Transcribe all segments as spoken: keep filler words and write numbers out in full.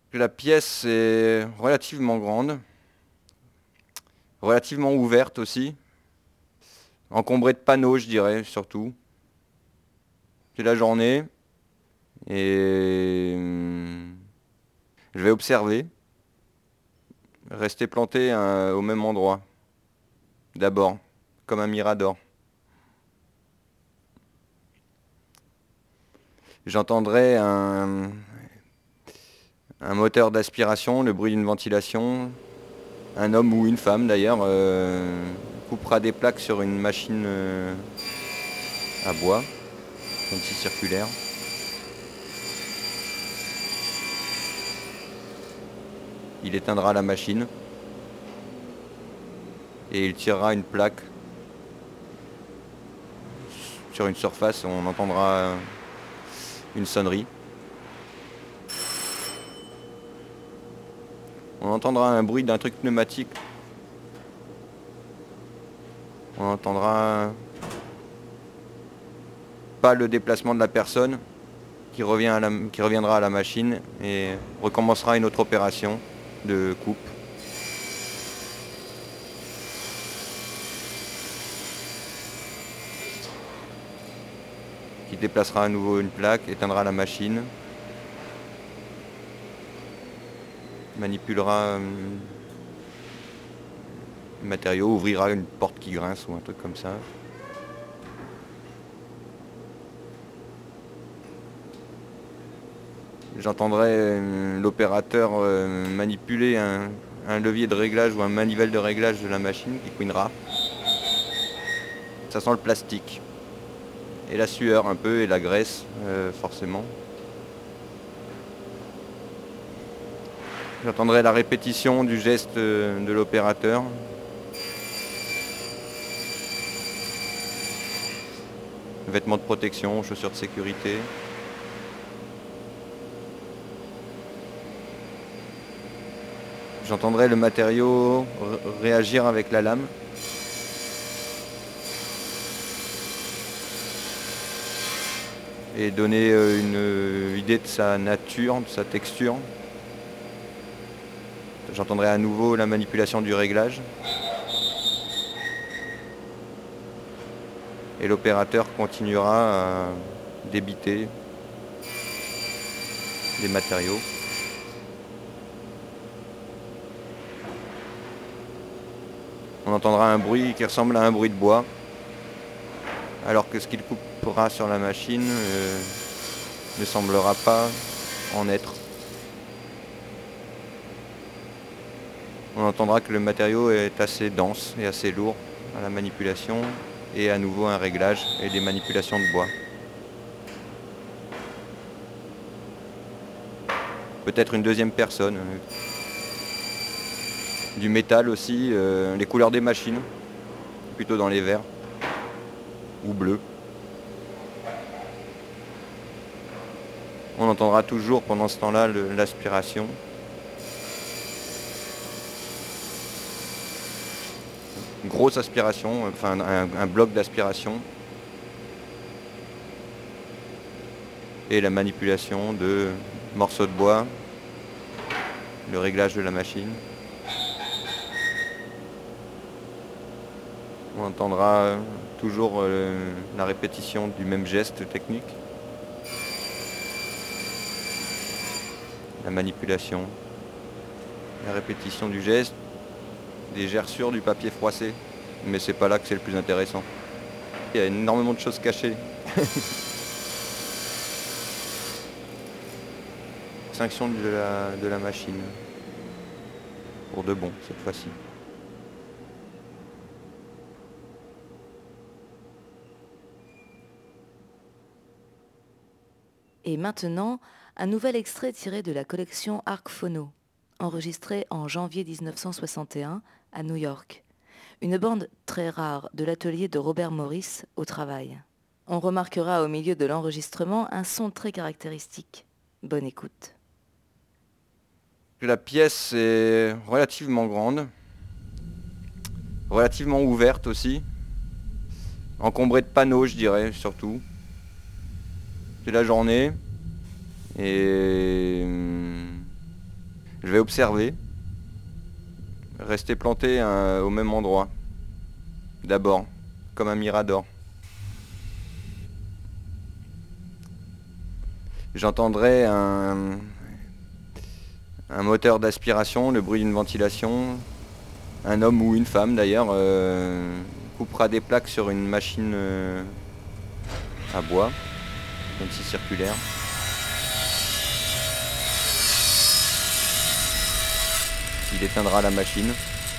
La pièce est relativement grande, relativement ouverte aussi, encombrée de panneaux, je dirais, surtout. C'est la journée et hum, je vais observer, rester planté euh, au même endroit, d'abord, comme un mirador. J'entendrai un, un moteur d'aspiration, le bruit d'une ventilation. Un homme ou une femme d'ailleurs euh, coupera des plaques sur une machine euh, à bois, comme si circulaire. Il éteindra la machine et il tirera une plaque sur une surface. On entendra une sonnerie. On entendra un bruit d'un truc pneumatique. On entendra pas le déplacement de la personne qui, revient à la, qui reviendra à la machine et recommencera une autre opération de coupe. Qui déplacera à nouveau une plaque, éteindra la machine, manipulera euh, le matériau, ouvrira une porte qui grince ou un truc comme ça. J'entendrai euh, l'opérateur euh, manipuler un, un levier de réglage ou un manivelle de réglage de la machine qui couinera. Ça sent le plastique. Et la sueur un peu et la graisse euh, forcément. J'entendrai la répétition du geste euh, de l'opérateur. Vêtements de protection, chaussures de sécurité. J'entendrai le matériau réagir avec la lame. Et donner une idée de sa nature, de sa texture. J'entendrai à nouveau la manipulation du réglage. Et l'opérateur continuera à débiter les matériaux. On entendra un bruit qui ressemble à un bruit de bois, alors que ce qu'il coupera sur la machine euh, ne semblera pas en être. On entendra que le matériau est assez dense et assez lourd à la manipulation, et à nouveau un réglage et des manipulations de bois. Peut-être une deuxième personne. Du métal aussi, euh, les couleurs des machines, plutôt dans les verts ou bleus. On entendra toujours pendant ce temps-là le- l'aspiration. Une grosse aspiration, enfin un, un bloc d'aspiration. Et la manipulation de morceaux de bois, le réglage de la machine. On entendra toujours euh, la répétition du même geste technique. La manipulation, la répétition du geste, des gerçures du papier froissé. Mais c'est pas là que c'est le plus intéressant. Il y a énormément de choses cachées. Extinction de la, de la machine. Pour de bon, cette fois-ci. Et maintenant, un nouvel extrait tiré de la collection Arc Phono, enregistré en janvier mille neuf cent soixante et un à New York. Une bande très rare de l'atelier de Robert Morris au travail. On remarquera au milieu de l'enregistrement un son très caractéristique. Bonne écoute. La pièce est relativement grande, relativement ouverte aussi, encombrée de panneaux, je dirais, surtout. C'est la journée et hum, Je vais observer, rester planté euh, au même endroit, d'abord, comme un mirador. J'entendrai un, un moteur d'aspiration, le bruit d'une ventilation. Un homme ou une femme d'ailleurs euh, coupera des plaques sur une machine euh, à bois, même si circulaire. Il éteindra la machine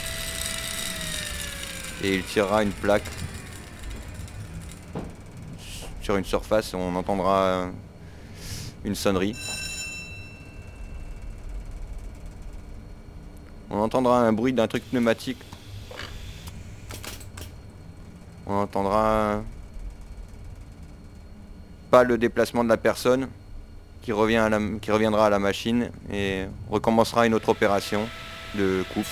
et il tirera une plaque sur une surface. On entendra une sonnerie. On entendra un bruit d'un truc pneumatique. On entendra pas le déplacement de la personne qui, revient à la, qui reviendra à la machine et recommencera une autre opération de coupe.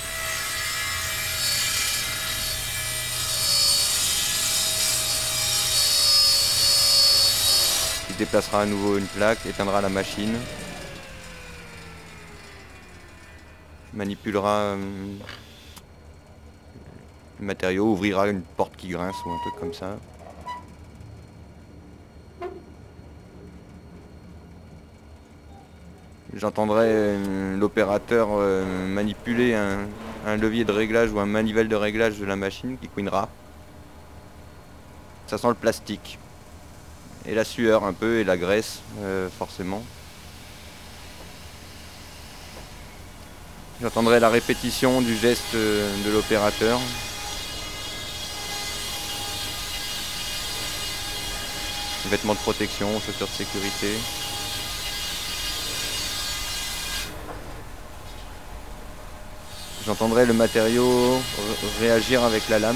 Il déplacera à nouveau une plaque, éteindra la machine, manipulera euh, le matériau, ouvrira une porte qui grince ou un truc comme ça. J'entendrai euh, l'opérateur euh, manipuler un, un levier de réglage ou un manivelle de réglage de la machine qui couinera. Ça sent le plastique. Et la sueur un peu et la graisse euh, forcément. J'entendrai la répétition du geste euh, de l'opérateur. Vêtements de protection, chaussures de sécurité. J'entendrai le matériau ré- réagir avec la lame.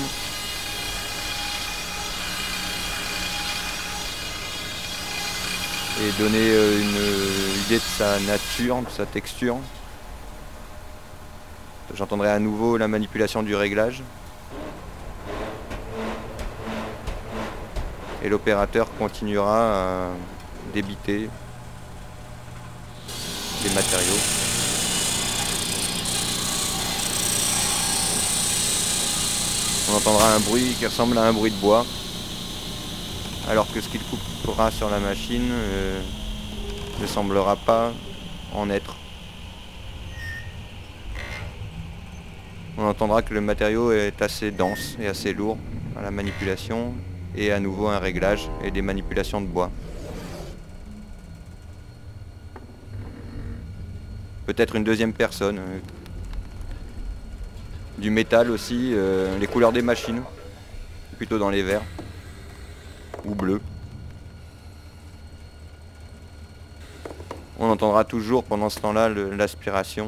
Et donner euh, une idée de sa nature, de sa texture. J'entendrai à nouveau la manipulation du réglage. Et l'opérateur continuera à débiter les matériaux. On entendra un bruit qui ressemble à un bruit de bois, alors que ce qu'il coupera sur la machine euh, ne semblera pas en être. On entendra que le matériau est assez dense et assez lourd à la manipulation, et à nouveau un réglage et des manipulations de bois. Peut-être une deuxième personne. euh, Du métal aussi, euh, les couleurs des machines, plutôt dans les verts ou bleus. On entendra toujours pendant ce temps-là le- l'aspiration.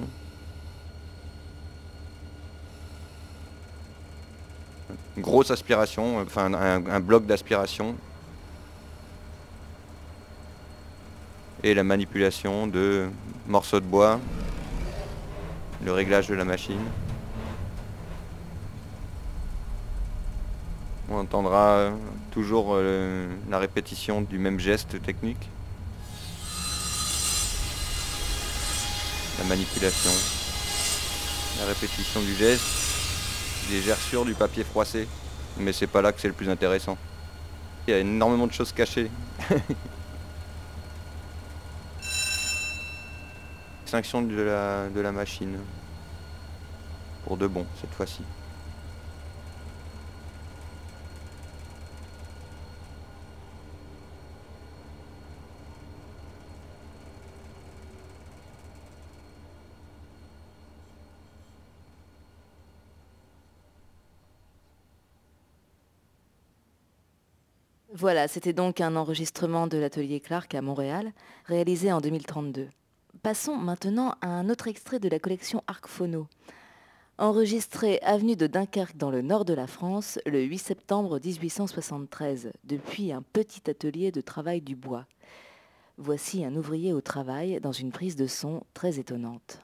Une grosse aspiration, enfin un, un bloc d'aspiration. Et la manipulation de morceaux de bois, le réglage de la machine. On entendra euh, toujours euh, la répétition du même geste technique. La manipulation, la répétition du geste, des gerçures du papier froissé. Mais c'est pas là que c'est le plus intéressant. Il y a énormément de choses cachées. Extinction de la, de la machine. Pour de bon, cette fois-ci. Voilà, c'était donc un enregistrement de l'atelier Clark à Montréal, réalisé en deux mille trente-deux. Passons maintenant à un autre extrait de la collection Arc Phono. Enregistré avenue de Dunkerque dans le nord de la France le huit septembre mille huit cent soixante-treize, depuis un petit atelier de travail du bois. Voici un ouvrier au travail dans une prise de son très étonnante.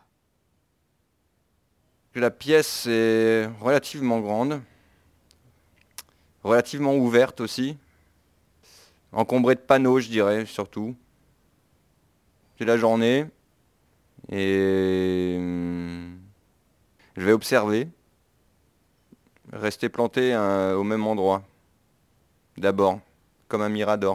La pièce est relativement grande, relativement ouverte aussi, encombrée de panneaux, je dirais, surtout. C'est la journée, Et hum, je vais observer, rester planté euh, au même endroit, d'abord, comme un mirador.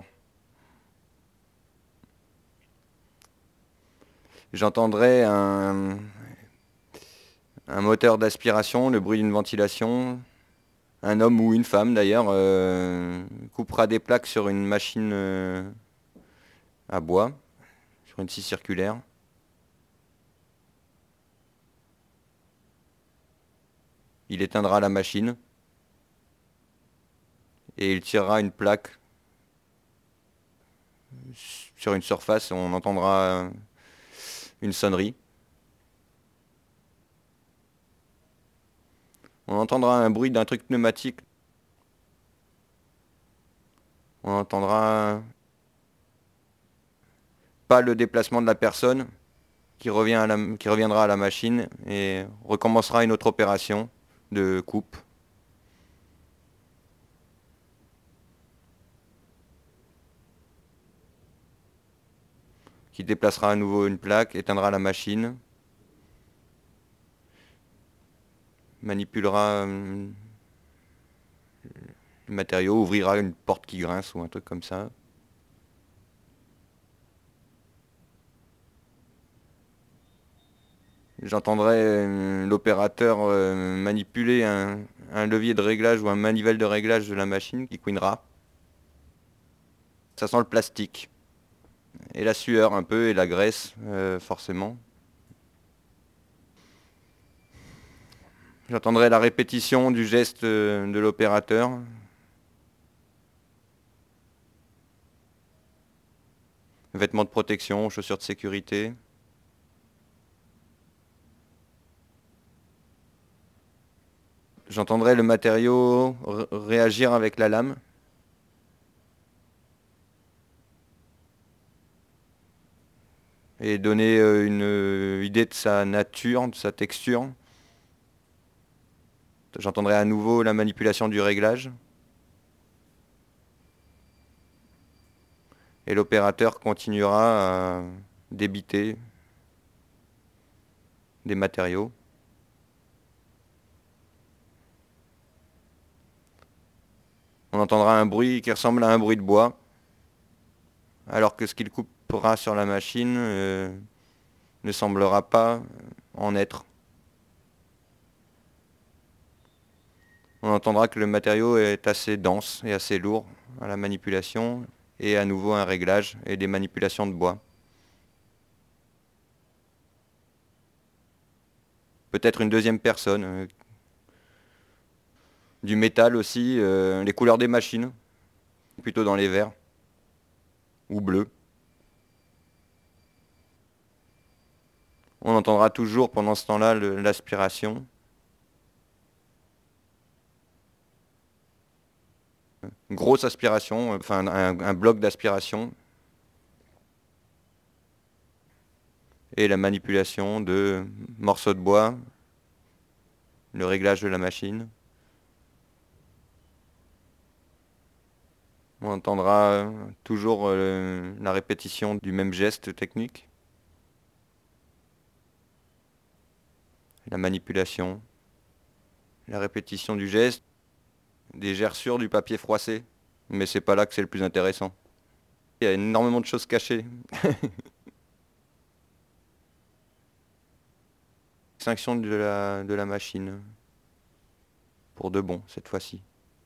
J'entendrai un, un moteur d'aspiration, le bruit d'une ventilation. Un homme ou une femme d'ailleurs euh, coupera des plaques sur une machine euh, à bois, sur une scie circulaire. Il éteindra la machine et il tirera une plaque sur une surface. On entendra une sonnerie. On entendra un bruit d'un truc pneumatique. On entendra pas le déplacement de la personne qui, revient à la, qui reviendra à la machine et recommencera une autre opération de coupe. Qui déplacera à nouveau une plaque, éteindra la machine, manipulera euh, le matériau, ouvrira une porte qui grince ou un truc comme ça. J'entendrai euh, l'opérateur euh, manipuler un, un levier de réglage ou un manivelle de réglage de la machine qui couinera. Ça sent le plastique. Et la sueur un peu et la graisse euh, forcément. J'entendrai la répétition du geste euh, de l'opérateur. Vêtements de protection, chaussures de sécurité. J'entendrai le matériau réagir avec la lame. Et donner euh, une euh, idée de sa nature, de sa texture. J'entendrai à nouveau la manipulation du réglage. Et l'opérateur continuera à débiter des matériaux. On entendra un bruit qui ressemble à un bruit de bois, alors que ce qu'il coupera sur la machine euh, ne semblera pas en être. On entendra que le matériau est assez dense et assez lourd à la manipulation, et à nouveau un réglage et des manipulations de bois. Peut-être une deuxième personne. euh, Du métal aussi, euh, les couleurs des machines, plutôt dans les verts ou bleus. On entendra toujours pendant ce temps-là le- l'aspiration. Grosse aspiration, enfin un, un bloc d'aspiration. Et la manipulation de morceaux de bois, le réglage de la machine. On entendra euh, toujours euh, la répétition du même geste technique. La manipulation, la répétition du geste, des gerçures du papier froissé. Mais c'est pas là que c'est le plus intéressant. Il y a énormément de choses cachées. Extinction de la, de la machine. Pour de bon, cette fois-ci.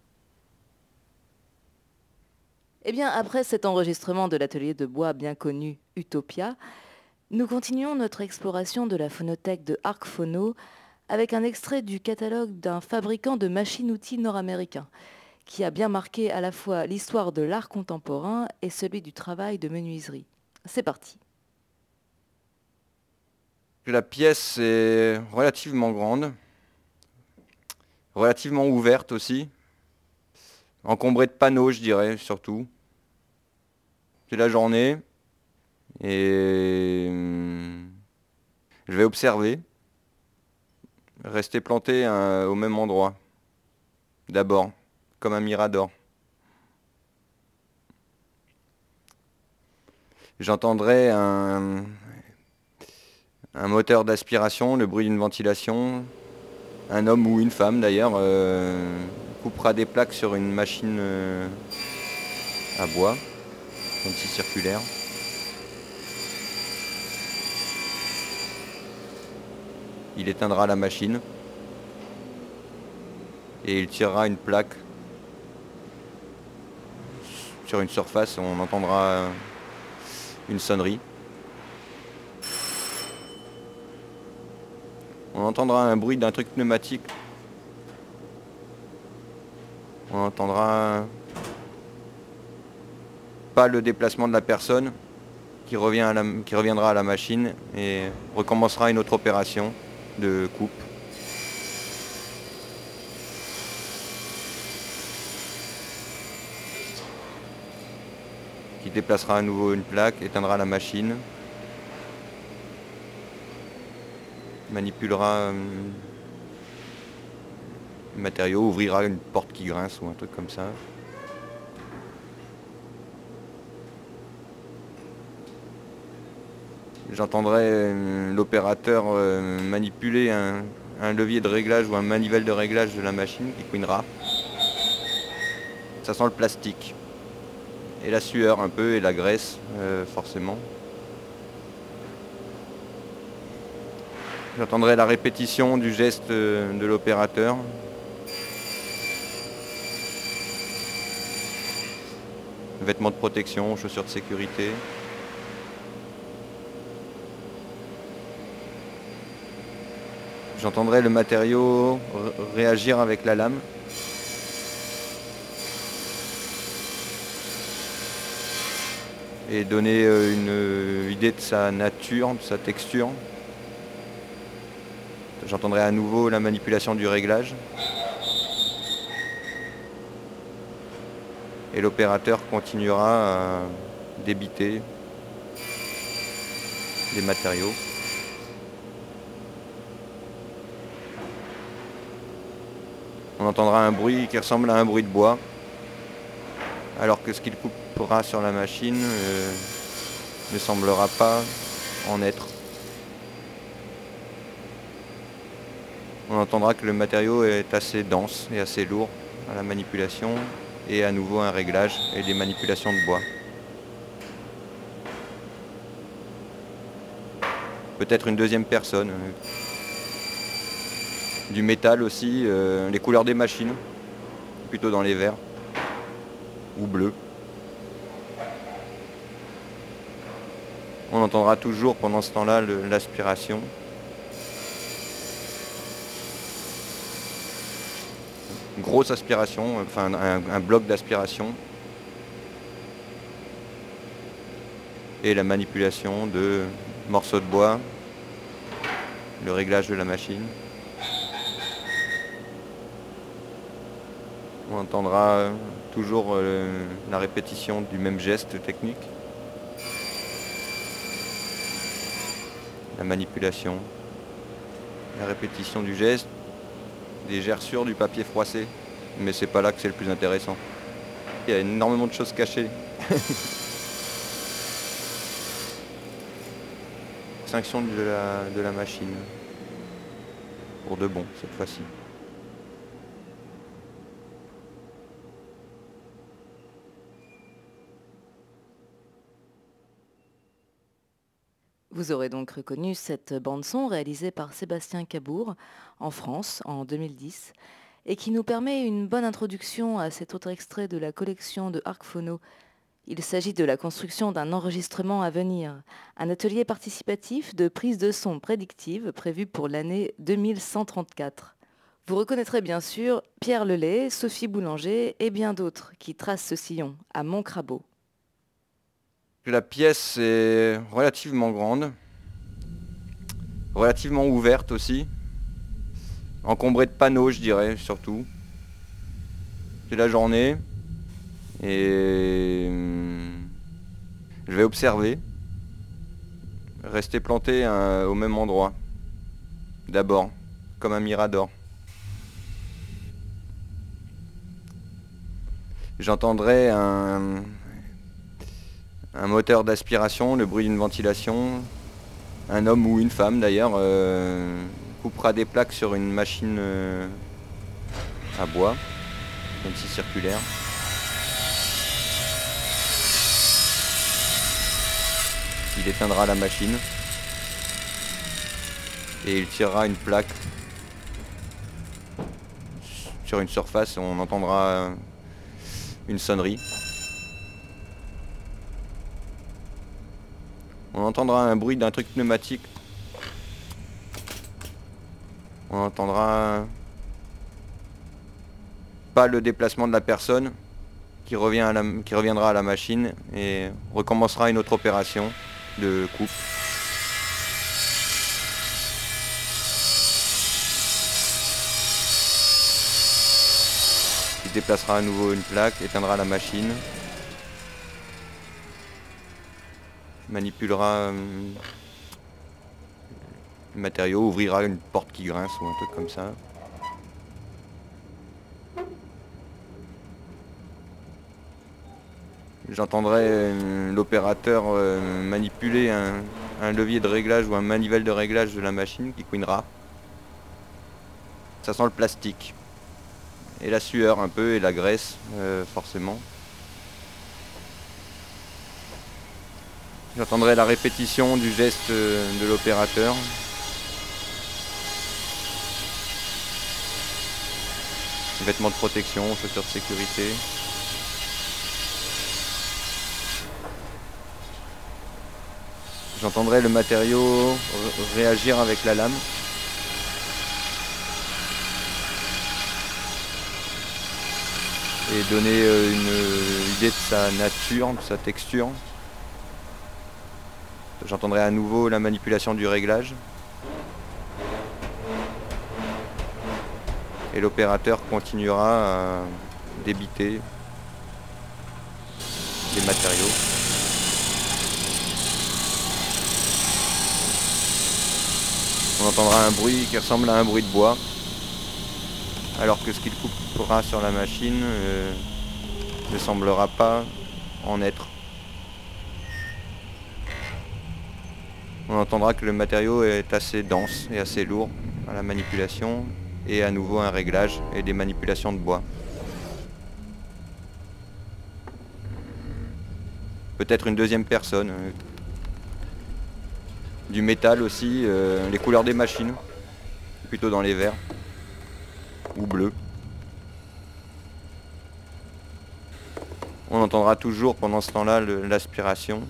Eh bien, après cet enregistrement de l'atelier de bois bien connu Utopia, nous continuons notre exploration de la phonothèque de Arc Phono avec un extrait du catalogue d'un fabricant de machines-outils nord-américain, qui a bien marqué à la fois l'histoire de l'art contemporain et celui du travail de menuiserie. C'est parti. La pièce est relativement grande, relativement ouverte aussi, encombrée de panneaux, je dirais, surtout. C'est la journée et hum, je vais observer, rester planté euh, au même endroit, d'abord, comme un mirador. J'entendrai un, un moteur d'aspiration, le bruit d'une ventilation. Un homme ou une femme d'ailleurs euh, coupera des plaques sur une machine euh, à bois, comme si circulaire. Il éteindra la machine et il tirera une plaque sur une surface, on entendra une sonnerie. On entendra un bruit d'un truc pneumatique. On entendra pas le déplacement de la personne qui, revient à la, qui reviendra à la machine et recommencera une autre opération de coupe. Qui déplacera à nouveau une plaque, éteindra la machine, manipulera euh, le matériau, ouvrira une porte qui grince ou un truc comme ça. J'entendrai euh, l'opérateur euh, manipuler un, un levier de réglage ou un manivelle de réglage de la machine qui couinera. Ça sent le plastique. Et la sueur un peu et la graisse euh, forcément. J'entendrai la répétition du geste euh, de l'opérateur. Vêtements de protection, chaussures de sécurité. J'entendrai le matériau réagir avec la lame. Et donner une idée de sa nature, de sa texture. J'entendrai à nouveau la manipulation du réglage. Et l'opérateur continuera à débiter les matériaux. On entendra un bruit qui ressemble à un bruit de bois, alors que ce qu'il coupera sur la machine euh, ne semblera pas en être. On entendra que le matériau est assez dense et assez lourd à la manipulation, et à nouveau un réglage et des manipulations de bois. Peut-être une deuxième personne. Du métal aussi, euh, les couleurs des machines, plutôt dans les verts ou bleus. On entendra toujours pendant ce temps-là le- l'aspiration. Grosse aspiration, enfin un, un bloc d'aspiration. Et la manipulation de morceaux de bois, le réglage de la machine. On entendra toujours euh, la répétition du même geste technique. La manipulation, la répétition du geste, des gerçures du papier froissé. Mais c'est pas là que c'est le plus intéressant. Il y a énormément de choses cachées. Extinction de la, de la machine. Pour de bon, cette fois-ci. Vous aurez donc reconnu cette bande-son réalisée par Sébastien Cabour en France en deux mille dix et qui nous permet une bonne introduction à cet autre extrait de la collection de Arc Phono. Il s'agit de la construction d'un enregistrement à venir, un atelier participatif de prise de son prédictive prévu pour l'année deux mille cent trente-quatre. Vous reconnaîtrez bien sûr Pierre Lelay, Sophie Boulanger et bien d'autres qui tracent ce sillon à Montcrabeau. La pièce est relativement grande, relativement ouverte aussi, encombrée de panneaux je dirais surtout. C'est la journée et hum, je vais observer, rester planté hein, au même endroit, d'abord, comme un mirador. J'entendrai un, un moteur d'aspiration, le bruit d'une ventilation, un homme ou une femme d'ailleurs, euh, coupera des plaques sur une machine euh, à bois, une scie circulaire. Il éteindra la machine et il tirera une plaque sur une surface, on entendra une sonnerie. On entendra un bruit d'un truc pneumatique. On entendra pas le déplacement de la personne qui, revient à la, qui reviendra à la machine et recommencera une autre opération de coupe. Il déplacera à nouveau une plaque, éteindra la machine, manipulera euh, le matériau, ouvrira une porte qui grince ou un truc comme ça. J'entendrai euh, l'opérateur euh, manipuler un, un levier de réglage ou un manivelle de réglage de la machine qui couinera. Ça sent le plastique. Et la sueur un peu et la graisse, euh, forcément. J'entendrai la répétition du geste de l'opérateur. Vêtements de protection, chaussures de sécurité. J'entendrai le matériau réagir avec la lame. Et donner une idée de sa nature, de sa texture. J'entendrai à nouveau la manipulation du réglage. Et l'opérateur continuera à débiter les matériaux. On entendra un bruit qui ressemble à un bruit de bois, alors que ce qu'il coupera sur la machine euh, ne semblera pas en être. On entendra que le matériau est assez dense et assez lourd à la manipulation, et à nouveau un réglage et des manipulations de bois. Peut-être une deuxième personne. Euh, du métal aussi, euh, les couleurs des machines, plutôt dans les verts ou bleus. On entendra toujours pendant ce temps-là l'aspiration.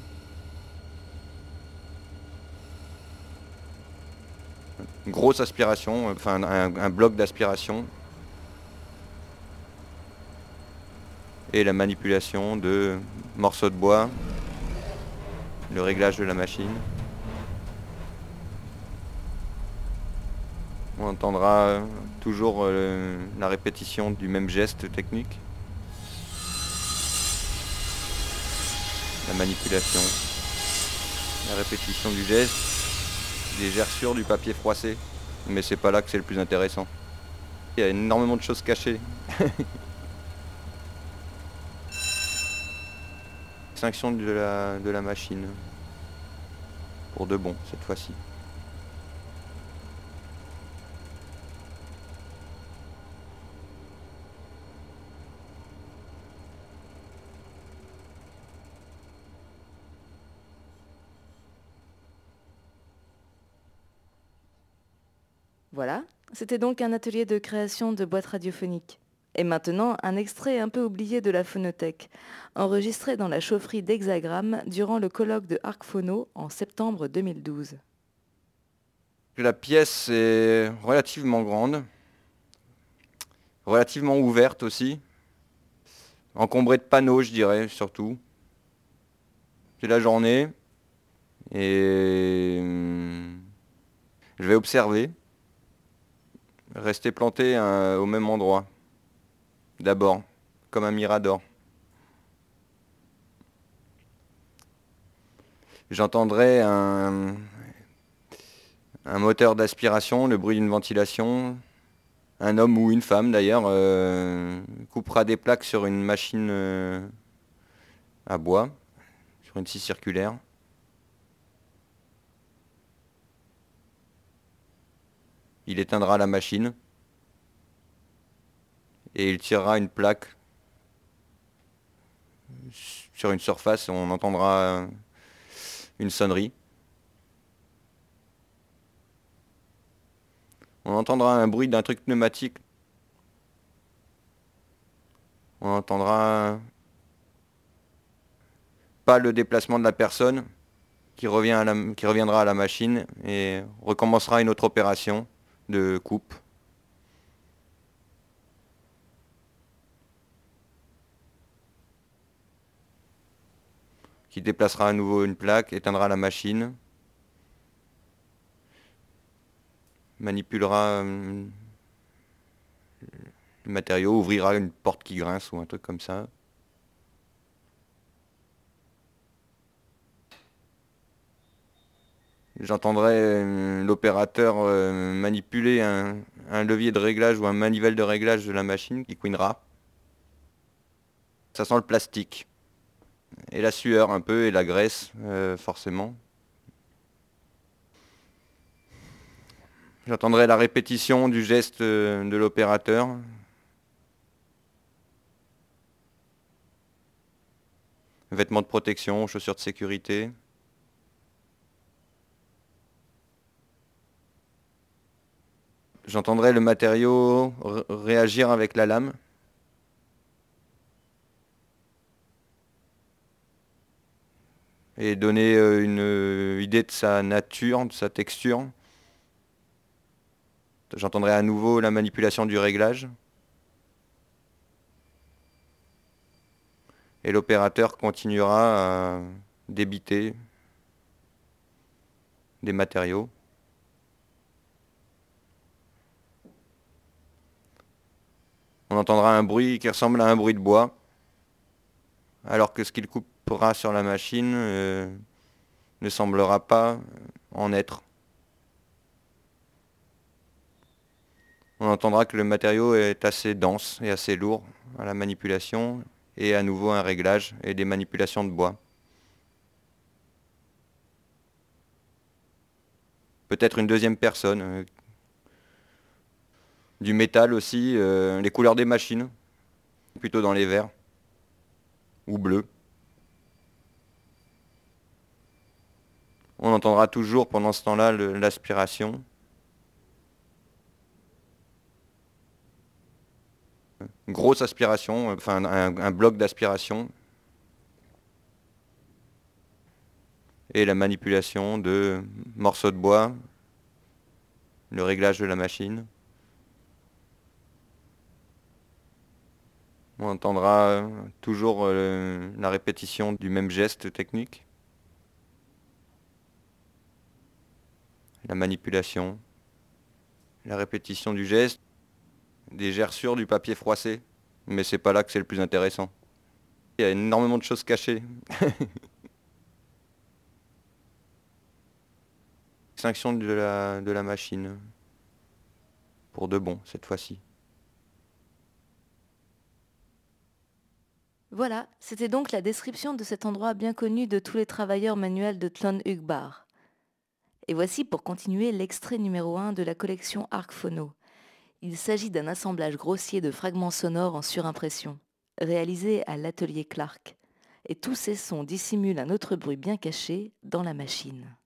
Une grosse aspiration, enfin un, un bloc d'aspiration. Et la manipulation de morceaux de bois, le réglage de la machine. On entendra toujours euh, la répétition du même geste technique. La manipulation, la répétition du geste, des gerçures du papier froissé. Mais c'est pas là que c'est le plus intéressant. Il y a énormément de choses cachées. Extinction de la, de la machine. Pour de bon, cette fois-ci. Voilà, c'était donc un atelier de création de boîtes radiophoniques. Et maintenant, un extrait un peu oublié de la phonothèque, enregistré dans la chaufferie d'Hexagramme durant le colloque de Arc Phono en septembre deux mille douze. La pièce est relativement grande, relativement ouverte aussi, encombrée de panneaux, je dirais, surtout. C'est la journée et hum, je vais observer, rester planté hein, au même endroit, d'abord, comme un mirador. J'entendrai un, un moteur d'aspiration, le bruit d'une ventilation. Un homme ou une femme d'ailleurs euh, coupera des plaques sur une machine euh, à bois, sur une scie circulaire. Il éteindra la machine et il tirera une plaque sur une surface, on entendra une sonnerie. On entendra un bruit d'un truc pneumatique. On entendra pas le déplacement de la personne qui, revient à la, qui reviendra à la machine et recommencera une autre opération de coupe. Qui déplacera à nouveau une plaque, éteindra la machine, manipulera euh, le matériau, ouvrira une porte qui grince ou un truc comme ça. J'entendrai euh, l'opérateur euh, manipuler un, un levier de réglage ou un manivelle de réglage de la machine qui couinera. Ça sent le plastique. Et la sueur un peu et la graisse, euh, forcément. J'entendrai la répétition du geste euh, de l'opérateur. Vêtements de protection, chaussures de sécurité. J'entendrai le matériau réagir avec la lame. Et donner une idée de sa nature, de sa texture. J'entendrai à nouveau la manipulation du réglage. Et l'opérateur continuera à débiter des matériaux. On entendra un bruit qui ressemble à un bruit de bois, alors que ce qu'il coupera sur la machine euh, ne semblera pas en être. On entendra que le matériau est assez dense et assez lourd à la manipulation, et à nouveau un réglage et des manipulations de bois. Peut-être une deuxième personne. Euh, du métal aussi, euh, les couleurs des machines, plutôt dans les verts ou bleus. On entendra toujours pendant ce temps-là l'aspiration. Grosse aspiration, enfin un, un bloc d'aspiration. Et la manipulation de morceaux de bois, le réglage de la machine. On entendra toujours euh, la répétition du même geste technique. La manipulation, la répétition du geste, des gerçures du papier froissé. Mais c'est pas là que c'est le plus intéressant. Il y a énormément de choses cachées. Extinction de la, de la machine. Pour de bon, cette fois-ci. Voilà, c'était donc la description de cet endroit bien connu de tous les travailleurs manuels de Tlön Uqbar. Et voici pour continuer l'extrait numéro un de la collection Arc Phono. Il s'agit d'un assemblage grossier de fragments sonores en surimpression, réalisé à l'atelier Clark. Et tous ces sons dissimulent un autre bruit bien caché dans la machine.